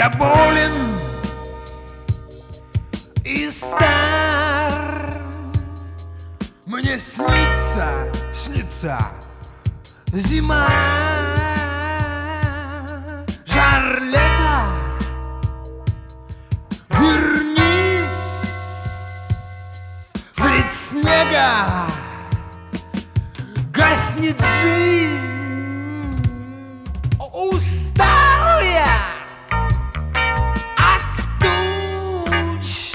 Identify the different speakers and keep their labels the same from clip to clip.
Speaker 1: Я болен и стар. Мне снится зима, жар лета. Вернись, цвет снега, гаснет жизнь. Устал я от туч,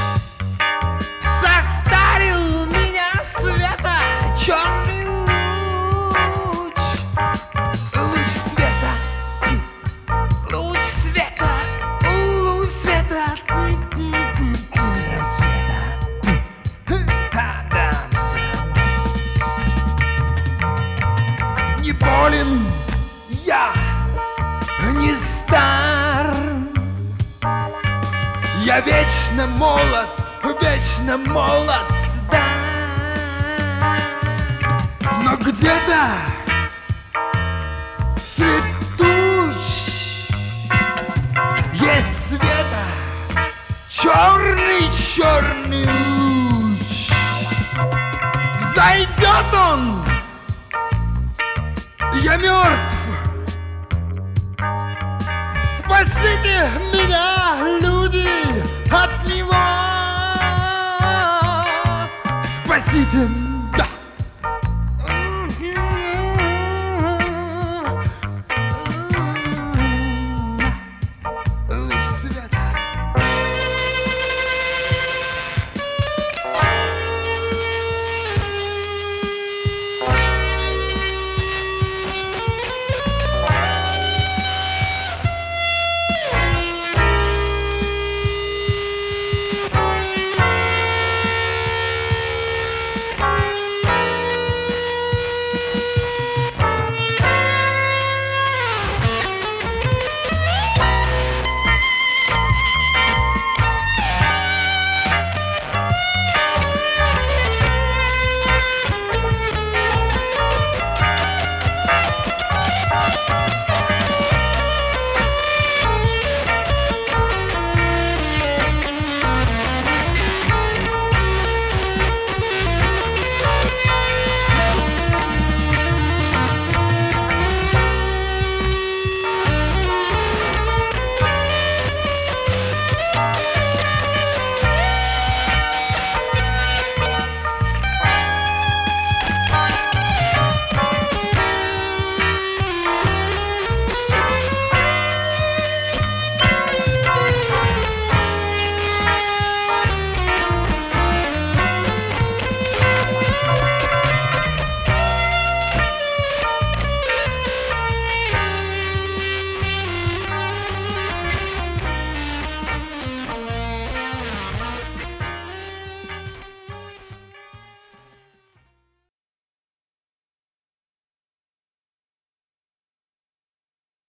Speaker 1: состарил меня света черный луч. Луч света, луч света, луч света, не болен я, не стар. Я вечно молод, да. Но где-то средь туч есть света черный луч. Взойдет он, я мертв. Спасите меня, люди, от него. Спасите, да.